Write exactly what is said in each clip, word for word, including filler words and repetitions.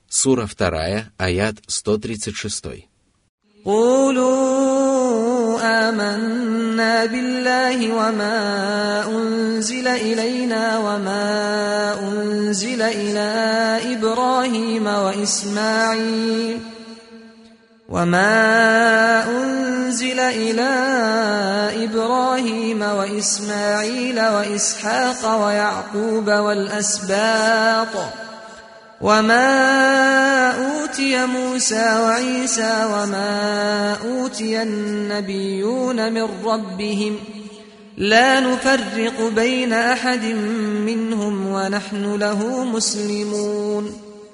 Сура вторая, аят сто тридцать шесть. قولوا آمنا بالله وما أنزل إلينا وما أنزل إلى إبراهيم وإسماعيل وما أنزل إلى إبراهيم وإسماعيل وإسحاق ويعقوب والأسباط وما أوتي موسى وعيسى وما أوتي النبيون من ربهم لا نفرق بين أحد منهم ونحن له مسلمون.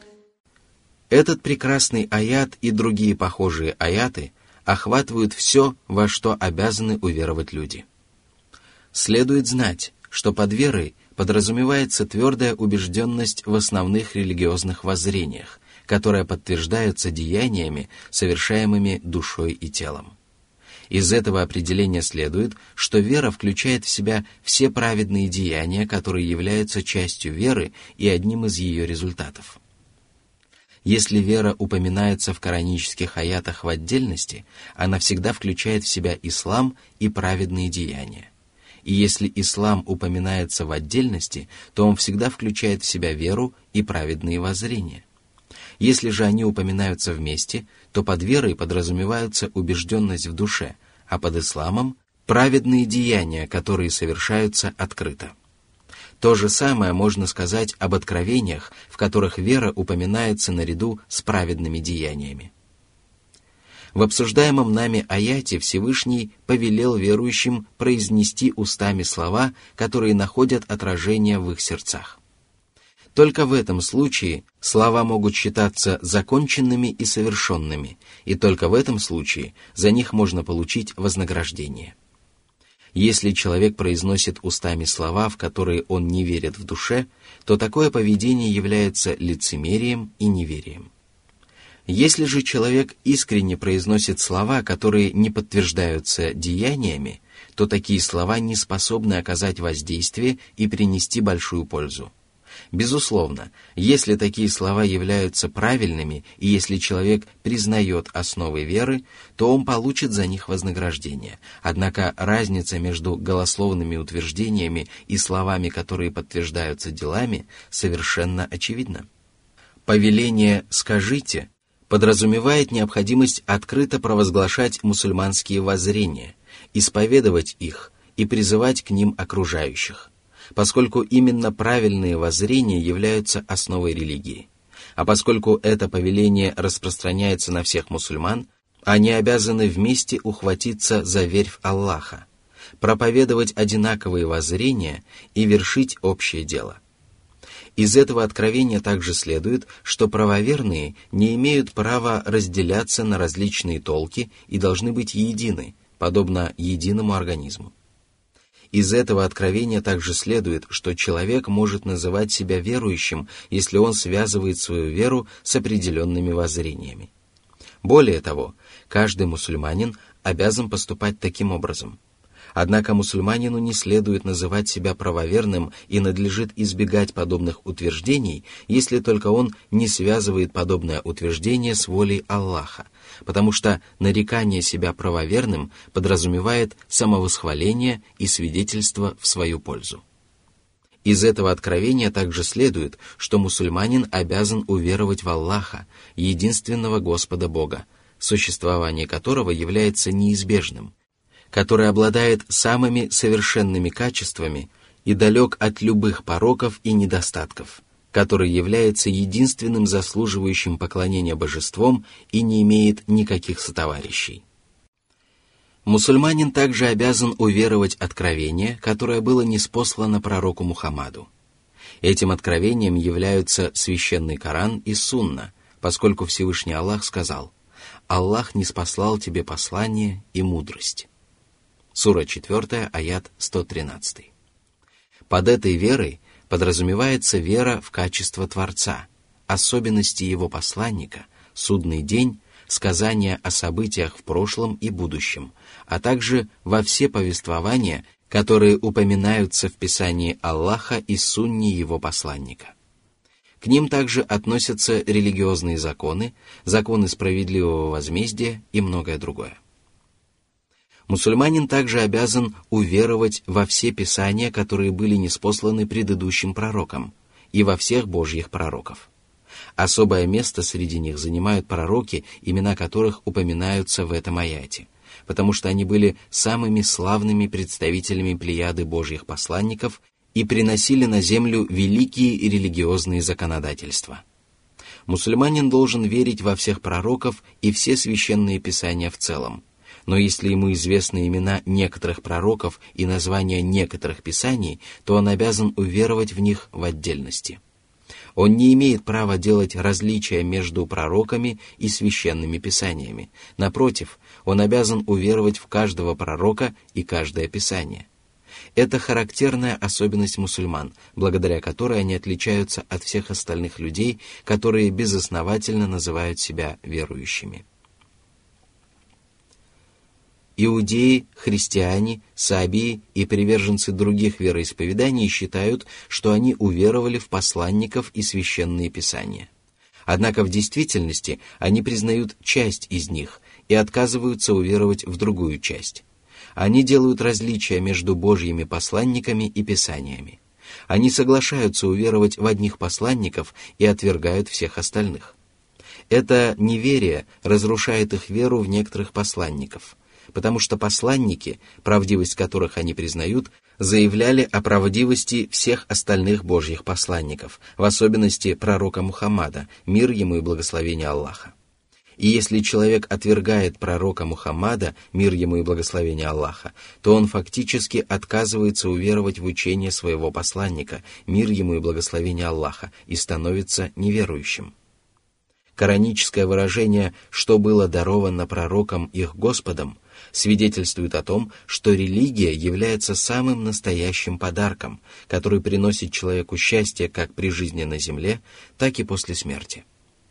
Этот прекрасный аят и другие похожие аяты охватывают все, во что обязаны уверовать люди. Следует знать, что под верой подразумевается твердая убежденность в основных религиозных воззрениях, которые подтверждаются деяниями, совершаемыми душой и телом. Из этого определения следует, что вера включает в себя все праведные деяния, которые являются частью веры и одним из ее результатов. Если вера упоминается в коранических аятах в отдельности, она всегда включает в себя ислам и праведные деяния. И если ислам упоминается в отдельности, то он всегда включает в себя веру и праведные воззрения. Если же они упоминаются вместе, то под верой подразумеваются убежденность в душе, а под исламом – праведные деяния, которые совершаются открыто. То же самое можно сказать об откровениях, в которых вера упоминается наряду с праведными деяниями. В обсуждаемом нами аяте Всевышний повелел верующим произнести устами слова, которые находят отражение в их сердцах. Только в этом случае слова могут считаться законченными и совершенными, и только в этом случае за них можно получить вознаграждение. Если человек произносит устами слова, в которые он не верит в душе, то такое поведение является лицемерием и неверием. Если же человек искренне произносит слова, которые не подтверждаются деяниями, то такие слова не способны оказать воздействие и принести большую пользу. Безусловно, если такие слова являются правильными, и если человек признает основы веры, то он получит за них вознаграждение. Однако разница между голословными утверждениями и словами, которые подтверждаются делами, совершенно очевидна. Повеление «скажите» подразумевает необходимость открыто провозглашать мусульманские воззрения, исповедовать их и призывать к ним окружающих, поскольку именно правильные воззрения являются основой религии. А поскольку это повеление распространяется на всех мусульман, они обязаны вместе ухватиться за верь в Аллаха, проповедовать одинаковые воззрения и вершить общее дело. Из этого откровения также следует, что правоверные не имеют права разделяться на различные толки и должны быть едины, подобно единому организму. Из этого откровения также следует, что человек может называть себя верующим, если он связывает свою веру с определенными воззрениями. Более того, каждый мусульманин обязан поступать таким образом. Однако мусульманину не следует называть себя правоверным и надлежит избегать подобных утверждений, если только он не связывает подобное утверждение с волей Аллаха, потому что нарекание себя правоверным подразумевает самовосхваление и свидетельство в свою пользу. Из этого откровения также следует, что мусульманин обязан уверовать в Аллаха, единственного Господа Бога, существование которого является неизбежным, который обладает самыми совершенными качествами и далек от любых пороков и недостатков, который является единственным заслуживающим поклонения божеством и не имеет никаких сотоварищей. Мусульманин также обязан уверовать откровение, которое было ниспослано пророку Мухаммаду. Этим откровением являются священный Коран и Сунна, поскольку Всевышний Аллах сказал: «Аллах ниспослал тебе послание и мудрость». Сура четвёртая, аят сто тринадцать. Под этой верой подразумевается вера в качество Творца, особенности Его посланника, судный день, сказания о событиях в прошлом и будущем, а также во все повествования, которые упоминаются в Писании Аллаха и Сунне Его посланника. К ним также относятся религиозные законы, законы справедливого возмездия и многое другое. Мусульманин также обязан уверовать во все писания, которые были ниспосланы предыдущим пророкам, и во всех Божьих пророков. Особое место среди них занимают пророки, имена которых упоминаются в этом аяте, потому что они были самыми славными представителями плеяды Божьих посланников и приносили на землю великие религиозные законодательства. Мусульманин должен верить во всех пророков и все священные писания в целом, но если ему известны имена некоторых пророков и названия некоторых писаний, то он обязан уверовать в них в отдельности. Он не имеет права делать различия между пророками и священными писаниями. Напротив, он обязан уверовать в каждого пророка и каждое писание. Это характерная особенность мусульман, благодаря которой они отличаются от всех остальных людей, которые безосновательно называют себя верующими. Иудеи, христиане, сабии и приверженцы других вероисповеданий считают, что они уверовали в посланников и священные писания. Однако в действительности они признают часть из них и отказываются уверовать в другую часть. Они делают различия между Божьими посланниками и писаниями. Они соглашаются уверовать в одних посланников и отвергают всех остальных. Это неверие разрушает их веру в некоторых посланников, потому что посланники, правдивость которых они признают, заявляли о правдивости всех остальных Божьих посланников, в особенности пророка Мухаммада, мир ему и благословение Аллаха. И если человек отвергает пророка Мухаммада, мир ему и благословение Аллаха, то он фактически отказывается уверовать в учение своего посланника, мир ему и благословение Аллаха, и становится неверующим. Кораническое выражение «что было даровано пророкам их Господом» свидетельствует о том, что религия является самым настоящим подарком, который приносит человеку счастье как при жизни на земле, так и после смерти.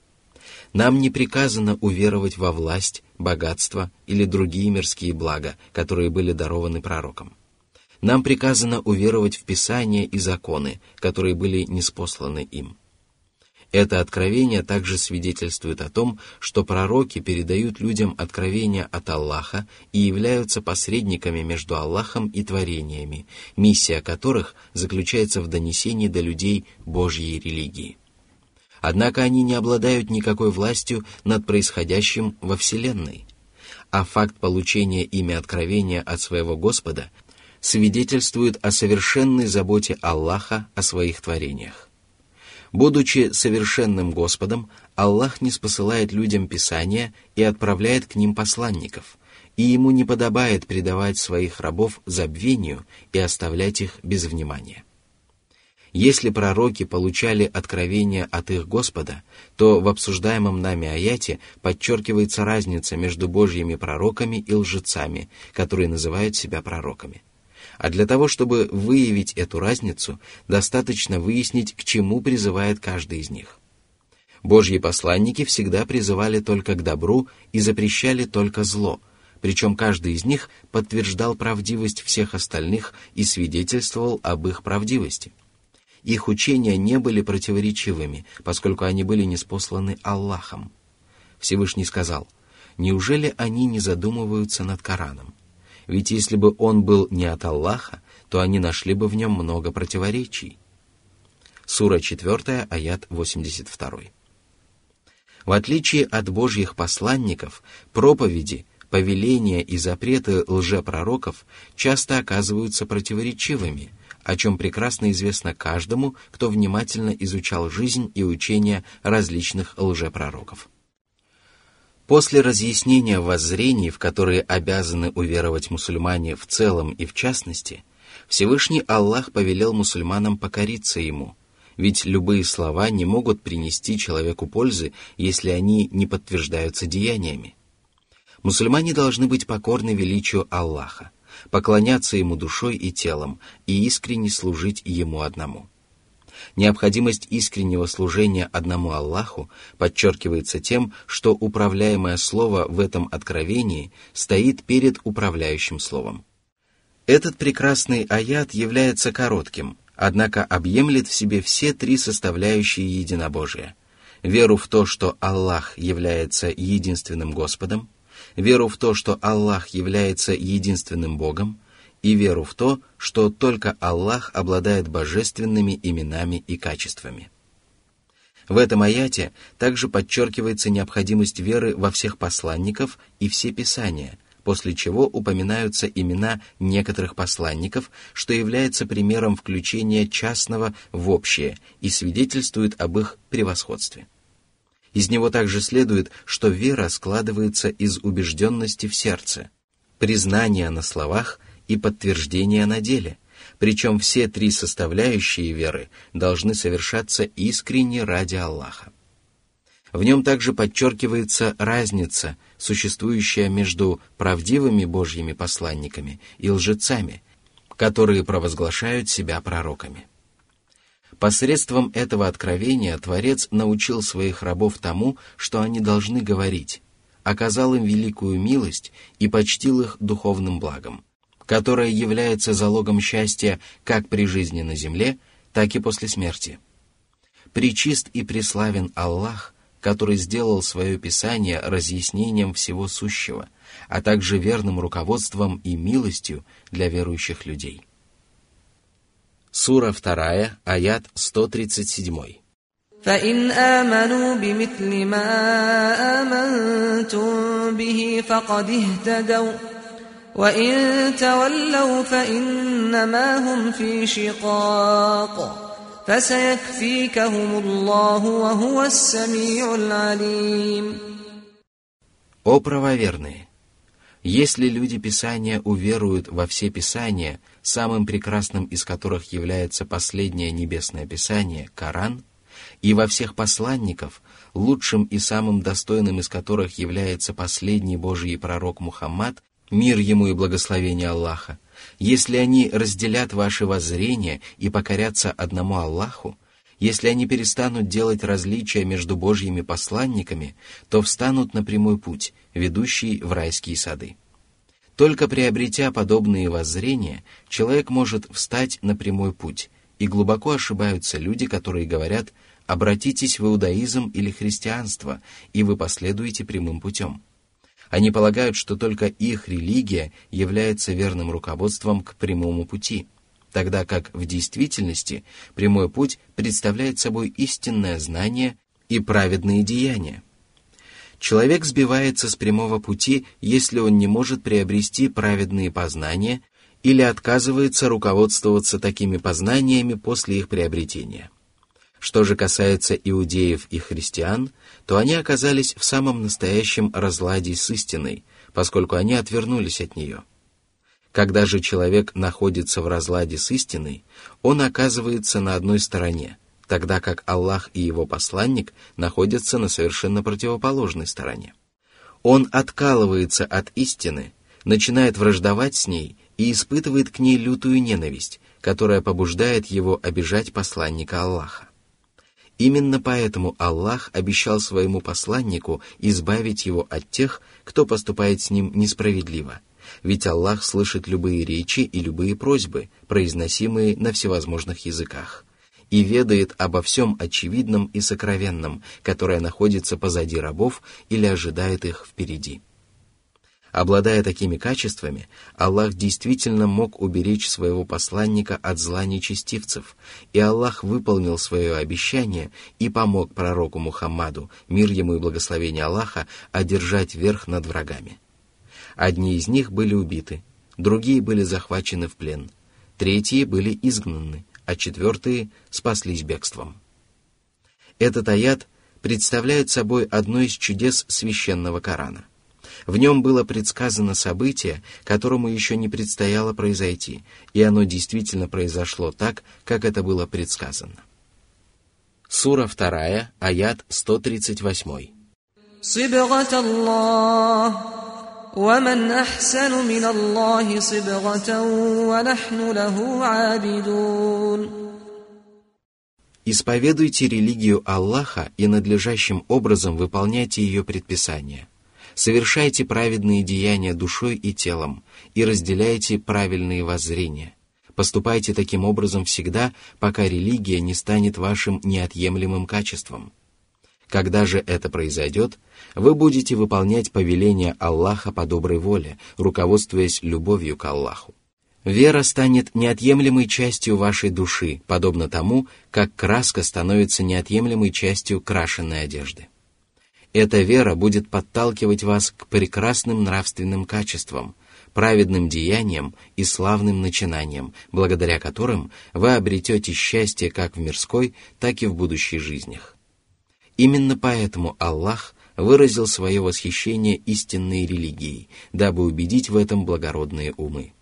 Нам не приказано уверовать во власть, богатство или другие мирские блага, которые были дарованы пророкам. Нам приказано уверовать в Писания и законы, которые были ниспосланы им. Это откровение также свидетельствует о том, что пророки передают людям откровения от Аллаха и являются посредниками между Аллахом и творениями, миссия которых заключается в донесении до людей Божьей религии. Однако они не обладают никакой властью над происходящим во Вселенной, а факт получения ими откровения от своего Господа свидетельствует о совершенной заботе Аллаха о своих творениях. Будучи совершенным Господом, Аллах ниспосылает людям Писания и отправляет к ним посланников, и Ему не подобает предавать своих рабов забвению и оставлять их без внимания. Если пророки получали откровения от их Господа, то в обсуждаемом нами аяте подчеркивается разница между Божьими пророками и лжецами, которые называют себя пророками. А для того, чтобы выявить эту разницу, достаточно выяснить, к чему призывает каждый из них. Божьи посланники всегда призывали только к добру и запрещали только зло, причем каждый из них подтверждал правдивость всех остальных и свидетельствовал об их правдивости. Их учения не были противоречивыми, поскольку они были ниспосланы Аллахом. Всевышний сказал: «Неужели они не задумываются над Кораном? Ведь если бы он был не от Аллаха, то они нашли бы в нем много противоречий». Сура четыре, аят восемьдесят два. В отличие от Божьих посланников, проповеди, повеления и запреты лжепророков часто оказываются противоречивыми, о чем прекрасно известно каждому, кто внимательно изучал жизнь и учения различных лжепророков. После разъяснения воззрений, в которые обязаны уверовать мусульмане в целом и в частности, Всевышний Аллах повелел мусульманам покориться Ему, ведь любые слова не могут принести человеку пользы, если они не подтверждаются деяниями. Мусульмане должны быть покорны величию Аллаха, поклоняться Ему душой и телом и искренне служить Ему одному. Необходимость искреннего служения одному Аллаху подчеркивается тем, что управляемое слово в этом откровении стоит перед управляющим словом. Этот прекрасный аят является коротким, однако объемлет в себе все три составляющие единобожия: веру в то, что Аллах является единственным Господом, веру в то, что Аллах является единственным Богом, и веру в то, что только Аллах обладает божественными именами и качествами. В этом аяте также подчеркивается необходимость веры во всех посланников и все писания, после чего упоминаются имена некоторых посланников, что является примером включения частного в общее и свидетельствует об их превосходстве. Из него также следует, что вера складывается из убежденности в сердце, признания на словах и подтверждения на деле, причем все три составляющие веры должны совершаться искренне ради Аллаха. В нем также подчеркивается разница, существующая между правдивыми Божьими посланниками и лжецами, которые провозглашают себя пророками. Посредством этого откровения Творец научил своих рабов тому, что они должны говорить, оказал им великую милость и почтил их духовным благом, которое является залогом счастья как при жизни на земле, так и после смерти. Пречист и преславен Аллах, который сделал свое Писание разъяснением всего сущего, а также верным руководством и милостью для верующих людей. Сура вторая, аят сто тридцать семь. فَإِنْ آمَنُوا بِمِثْلِ مَا آمَنْتُمْ بِهِ فَقَدِ اهْتَدَوْا وَإِنْ تَوَلَّوْا فَإِنَّمَا هُمْ فِي شِقَاقٍ فَسَيَكْفِيكَهُمُ اللَّهُ وَهُوَ السَّمِيعُ الْعَلِيمُ. О правоверные! Если люди Писания уверуют во все Писания, самым прекрасным из которых является последнее небесное Писание, Коран, и во всех посланников, лучшим и самым достойным из которых является последний Божий пророк Мухаммад, мир ему и благословение Аллаха, если они разделят ваши воззрения и покорятся одному Аллаху, если они перестанут делать различия между Божьими посланниками, то встанут на прямой путь, ведущий в райские сады. Только приобретя подобные воззрения, человек может встать на прямой путь, и глубоко ошибаются люди, которые говорят: «Обратитесь в иудаизм или христианство, и вы последуете прямым путем». Они полагают, что только их религия является верным руководством к прямому пути, тогда как в действительности прямой путь представляет собой истинное знание и праведные деяния. Человек сбивается с прямого пути, если он не может приобрести праведные познания или отказывается руководствоваться такими познаниями после их приобретения. Что же касается иудеев и христиан, то они оказались в самом настоящем разладе с истиной, поскольку они отвернулись от нее. Когда же человек находится в разладе с истиной, он оказывается на одной стороне, тогда как Аллах и его посланник находятся на совершенно противоположной стороне. Он откалывается от истины, начинает враждовать с ней и испытывает к ней лютую ненависть, которая побуждает его обижать посланника Аллаха. Именно поэтому Аллах обещал своему посланнику избавить его от тех, кто поступает с ним несправедливо, ведь Аллах слышит любые речи и любые просьбы, произносимые на всевозможных языках, и ведает обо всем очевидном и сокровенном, которое находится позади рабов или ожидает их впереди. Обладая такими качествами, Аллах действительно мог уберечь своего посланника от зла нечестивцев, и Аллах выполнил свое обещание и помог пророку Мухаммаду, мир ему и благословение Аллаха, одержать верх над врагами. Одни из них были убиты, другие были захвачены в плен, третьи были изгнаны, а четвертые спаслись бегством. Этот аят представляет собой одно из чудес священного Корана. В нем было предсказано событие, которому еще не предстояло произойти, и оно действительно произошло так, как это было предсказано. Сура вторая, аят сто тридцать восемь. صبغة الله ومن أحسن من الله صبغة ونحن له عابدون. Исповедуйте религию Аллаха и надлежащим образом выполняйте ее предписания. Совершайте праведные деяния душой и телом и разделяйте правильные воззрения. Поступайте таким образом всегда, пока религия не станет вашим неотъемлемым качеством. Когда же это произойдет, вы будете выполнять повеления Аллаха по доброй воле, руководствуясь любовью к Аллаху. Вера станет неотъемлемой частью вашей души, подобно тому, как краска становится неотъемлемой частью крашеной одежды. Эта вера будет подталкивать вас к прекрасным нравственным качествам, праведным деяниям и славным начинаниям, благодаря которым вы обретете счастье как в мирской, так и в будущей жизнях. Именно поэтому Аллах выразил свое восхищение истинной религией, дабы убедить в этом благородные умы.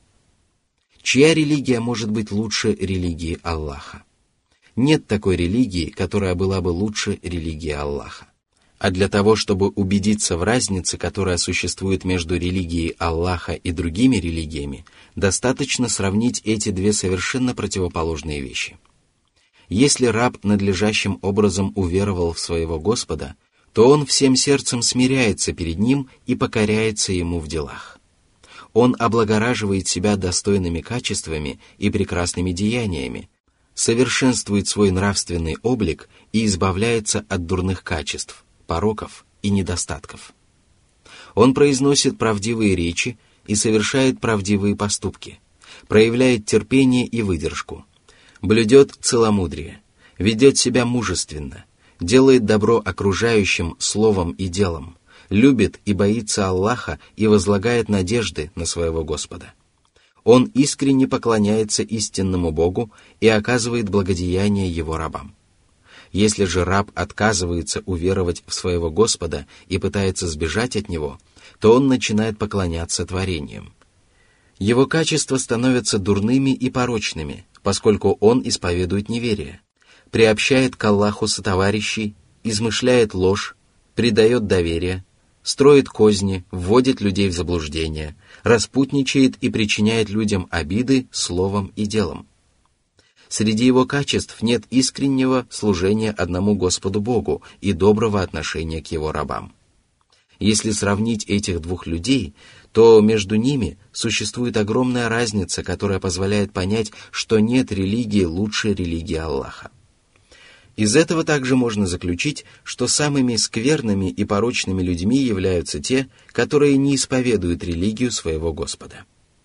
Чья религия может быть лучше религии Аллаха? Нет такой религии, которая была бы лучше религии Аллаха. А для того, чтобы убедиться в разнице, которая существует между религией Аллаха и другими религиями, достаточно сравнить эти две совершенно противоположные вещи. Если раб надлежащим образом уверовал в своего Господа, то он всем сердцем смиряется перед Ним и покоряется Ему в делах. Он облагораживает себя достойными качествами и прекрасными деяниями, совершенствует свой нравственный облик и избавляется от дурных качеств, пороков и недостатков. Он произносит правдивые речи и совершает правдивые поступки, проявляет терпение и выдержку, блюдет целомудрие, ведет себя мужественно, делает добро окружающим словом и делом, любит и боится Аллаха и возлагает надежды на своего Господа. Он искренне поклоняется истинному Богу и оказывает благодеяние Его рабам. Если же раб отказывается уверовать в своего Господа и пытается сбежать от Него, то он начинает поклоняться творениям. Его качества становятся дурными и порочными, поскольку он исповедует неверие, приобщает к Аллаху сотоварищей, измышляет ложь, предает доверие, строит козни, вводит людей в заблуждение, распутничает и причиняет людям обиды словом и делом. Среди его качеств нет искреннего служения одному Господу Богу и доброго отношения к его рабам. Если сравнить этих двух людей, то между ними существует огромная разница, которая позволяет понять, что нет религии лучше религии Аллаха. Из этого также можно заключить, что самыми скверными и порочными людьми являются те, которые не исповедуют религию своего Господа.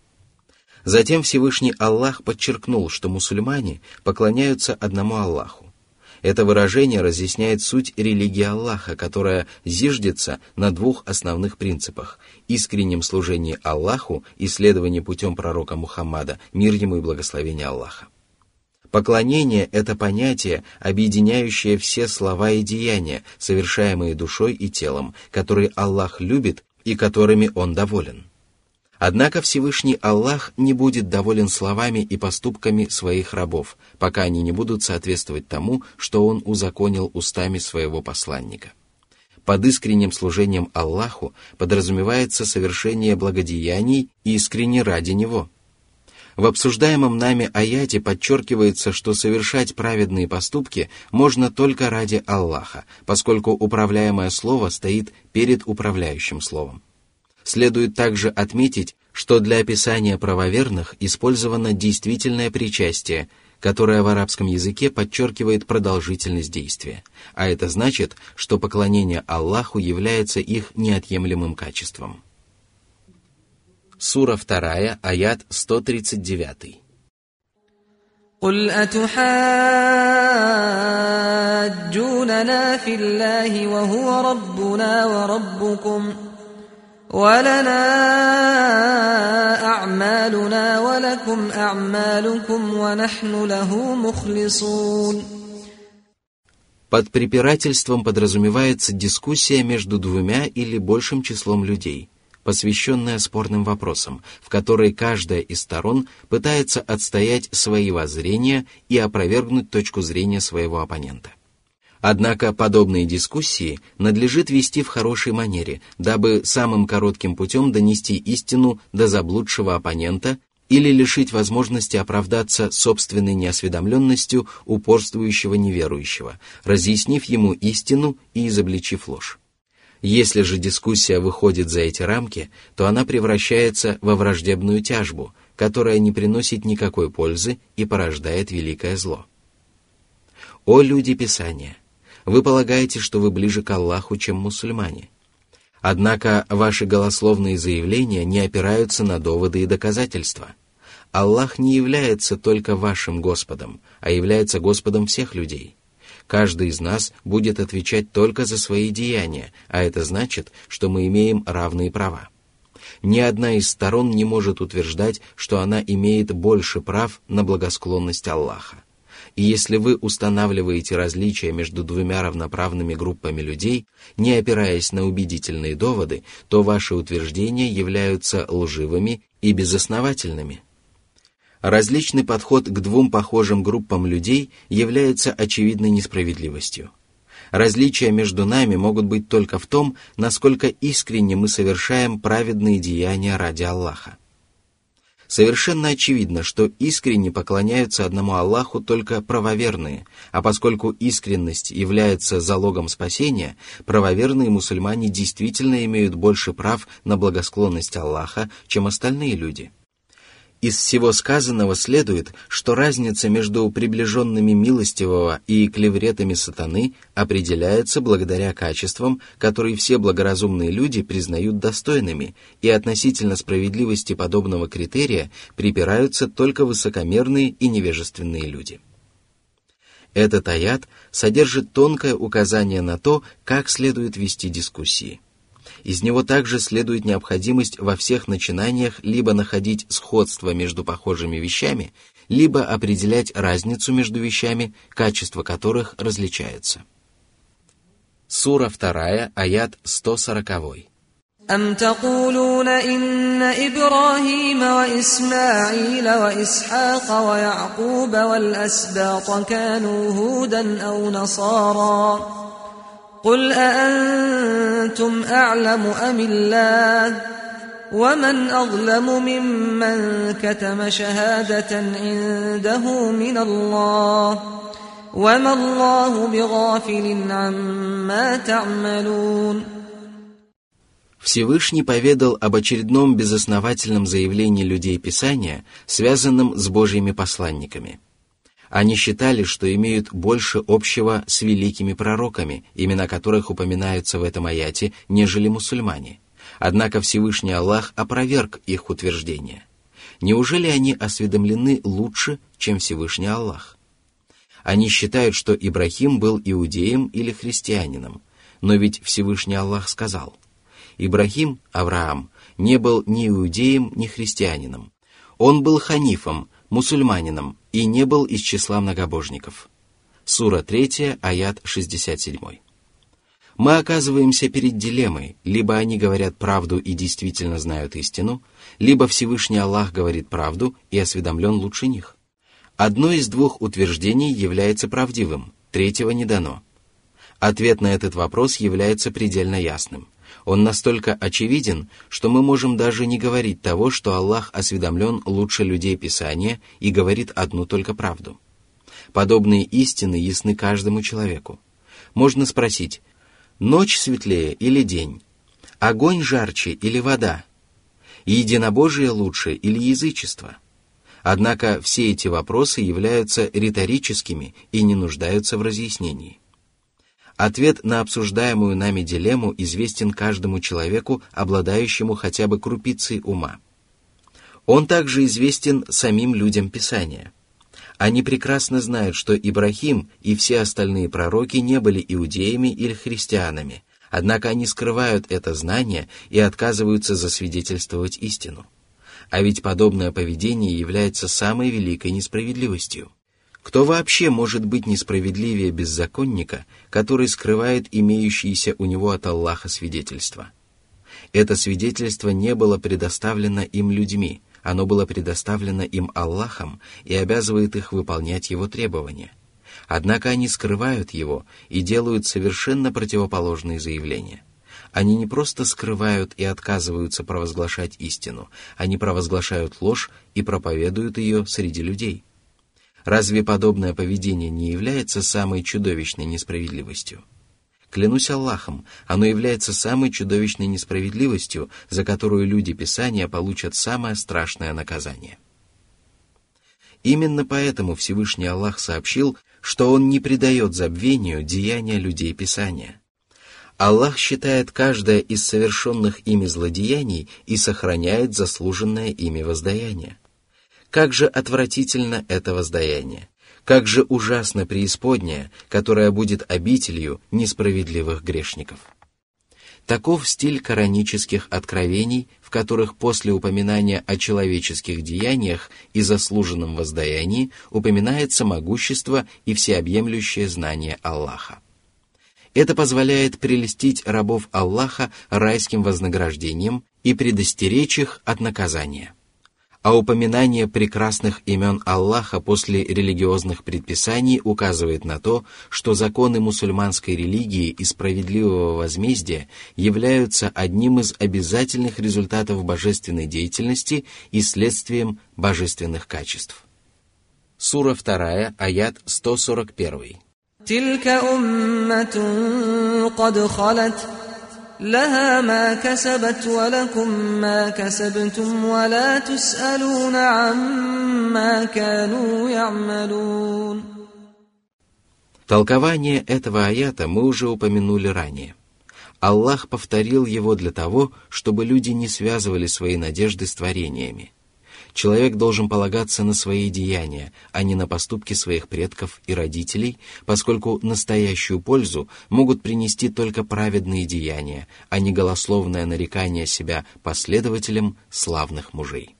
Затем Всевышний Аллах подчеркнул, что мусульмане поклоняются одному Аллаху. Это выражение разъясняет суть религии Аллаха, которая зиждется на двух основных принципах – искреннем служении Аллаху и следовании путем пророка Мухаммада, мир ему и благословение Аллаха. Поклонение – это понятие, объединяющее все слова и деяния, совершаемые душой и телом, которые Аллах любит и которыми Он доволен. Однако Всевышний Аллах не будет доволен словами и поступками своих рабов, пока они не будут соответствовать тому, что Он узаконил устами своего посланника. Под искренним служением Аллаху подразумевается совершение благодеяний искренне ради Него. В обсуждаемом нами аяте подчеркивается, что совершать праведные поступки можно только ради Аллаха, поскольку управляемое слово стоит перед управляющим словом. Следует также отметить, что для описания правоверных использовано действительное причастие, которое в арабском языке подчеркивает продолжительность действия, а это значит, что поклонение Аллаху является их неотъемлемым качеством. Сура вторая, аят сто тридцать девять. قُلْ أَتُحَاجُّونَنَا فِي اللَّهِ وَهُوَ رَبُّنَا وَرَبُّكُمْ وَلَنَا أَعْمَالُنَا وَلَكُمْ أَعْمَالُكُمْ وَنَحْنُ لَهُ مُخْلِصُونَ. Под препирательством подразумевается дискуссия между двумя или большим числом людей, посвященная спорным вопросам, в которой каждая из сторон пытается отстоять свои воззрения и опровергнуть точку зрения своего оппонента. Однако подобные дискуссии надлежит вести в хорошей манере, дабы самым коротким путем донести истину до заблудшего оппонента или лишить возможности оправдаться собственной неосведомленностью упорствующего неверующего, разъяснив ему истину и изобличив ложь. Если же дискуссия выходит за эти рамки, то она превращается во враждебную тяжбу, которая не приносит никакой пользы и порождает великое зло. О люди Писания! Вы полагаете, что вы ближе к Аллаху, чем мусульмане. Однако ваши голословные заявления не опираются на доводы и доказательства. Аллах не является только вашим Господом, а является Господом всех людей. Каждый из нас будет отвечать только за свои деяния, а это значит, что мы имеем равные права. Ни одна из сторон не может утверждать, что она имеет больше прав на благосклонность Аллаха. И если вы устанавливаете различия между двумя равноправными группами людей, не опираясь на убедительные доводы, то ваши утверждения являются лживыми и безосновательными. Различный подход к двум похожим группам людей является очевидной несправедливостью. Различия между нами могут быть только в том, насколько искренне мы совершаем праведные деяния ради Аллаха. Совершенно очевидно, что искренне поклоняются одному Аллаху только правоверные, а поскольку искренность является залогом спасения, правоверные мусульмане действительно имеют больше прав на благосклонность Аллаха, чем остальные люди. Из всего сказанного следует, что разница между приближенными милостивого и клевретами сатаны определяется благодаря качествам, которые все благоразумные люди признают достойными, и относительно справедливости подобного критерия припираются только высокомерные и невежественные люди. Этот аят содержит тонкое указание на то, как следует вести дискуссии. Из него также следует необходимость во всех начинаниях либо находить сходство между похожими вещами, либо определять разницу между вещами, качество которых различается. Сура вторая, аят сто сорок. أم تقولون إن إبراهيم وإسماعيل وإسحاق ويعقوب والأسباط كانوا هودا أو نصارى قل أأنتم أعلم أم الله ومن أظلم ممن كتم شهادة عنده من الله وما الله بغافل عما تعملون. Всевышний поведал об очередном безосновательном заявлении людей Писания, связанном с Божьими посланниками. Они считали, что имеют больше общего с великими пророками, имена которых упоминаются в этом аяте, нежели мусульмане. Однако Всевышний Аллах опроверг их утверждение. Неужели они осведомлены лучше, чем Всевышний Аллах? Они считают, что Ибрахим был иудеем или христианином, но ведь Всевышний Аллах сказал: Ибрахим, Авраам, не был ни иудеем, ни христианином. Он был ханифом, мусульманином, и не был из числа многобожников. Сура третья, аят шестьдесят семь. Мы оказываемся перед дилеммой: либо они говорят правду и действительно знают истину, либо Всевышний Аллах говорит правду и осведомлен лучше них. Одно из двух утверждений является правдивым, третьего не дано. Ответ на этот вопрос является предельно ясным. Он настолько очевиден, что мы можем даже не говорить того, что Аллах осведомлен лучше людей Писания и говорит одну только правду. Подобные истины ясны каждому человеку. Можно спросить: ночь светлее или день? Огонь жарче или вода? Единобожие лучше или язычество? Однако все эти вопросы являются риторическими и не нуждаются в разъяснении. Ответ на обсуждаемую нами дилемму известен каждому человеку, обладающему хотя бы крупицей ума. Он также известен самим людям Писания. Они прекрасно знают, что Ибрахим и все остальные пророки не были иудеями или христианами, однако они скрывают это знание и отказываются засвидетельствовать истину. А ведь подобное поведение является самой великой несправедливостью. Кто вообще может быть несправедливее беззаконника, который скрывает имеющиеся у него от Аллаха свидетельства? Это свидетельство не было предоставлено им людьми, оно было предоставлено им Аллахом и обязывает их выполнять его требования. Однако они скрывают его и делают совершенно противоположные заявления. Они не просто скрывают и отказываются провозглашать истину, они провозглашают ложь и проповедуют ее среди людей. Разве подобное поведение не является самой чудовищной несправедливостью? Клянусь Аллахом, оно является самой чудовищной несправедливостью, за которую люди Писания получат самое страшное наказание. Именно поэтому Всевышний Аллах сообщил, что Он не предает забвению деяния людей Писания. Аллах считает каждое из совершенных ими злодеяний и сохраняет заслуженное ими воздаяние. Как же отвратительно это воздаяние! Как же ужасно преисподняя, которая будет обителью несправедливых грешников! Таков стиль коранических откровений, в которых после упоминания о человеческих деяниях и заслуженном воздаянии упоминается могущество и всеобъемлющее знание Аллаха. Это позволяет прельстить рабов Аллаха райским вознаграждением и предостеречь их от наказания. А упоминание прекрасных имен Аллаха после религиозных предписаний указывает на то, что законы мусульманской религии и справедливого возмездия являются одним из обязательных результатов божественной деятельности и следствием божественных качеств. Сура два, аят сто сорок один. تلك أمة قد خلت لها ما كسبت ولكم ما كسبتم ولا تسألون عما كانوا يعملون. Толкование этого аята мы уже упомянули ранее. Аллах повторил его для того, чтобы люди не связывали свои надежды с творениями. Человек должен полагаться на свои деяния, а не на поступки своих предков и родителей, поскольку настоящую пользу могут принести только праведные деяния, а не голословное нарекание себя последователем славных мужей.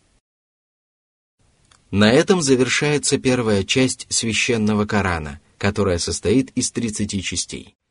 На этом завершается первая часть священного Корана, которая состоит из тридцати частей.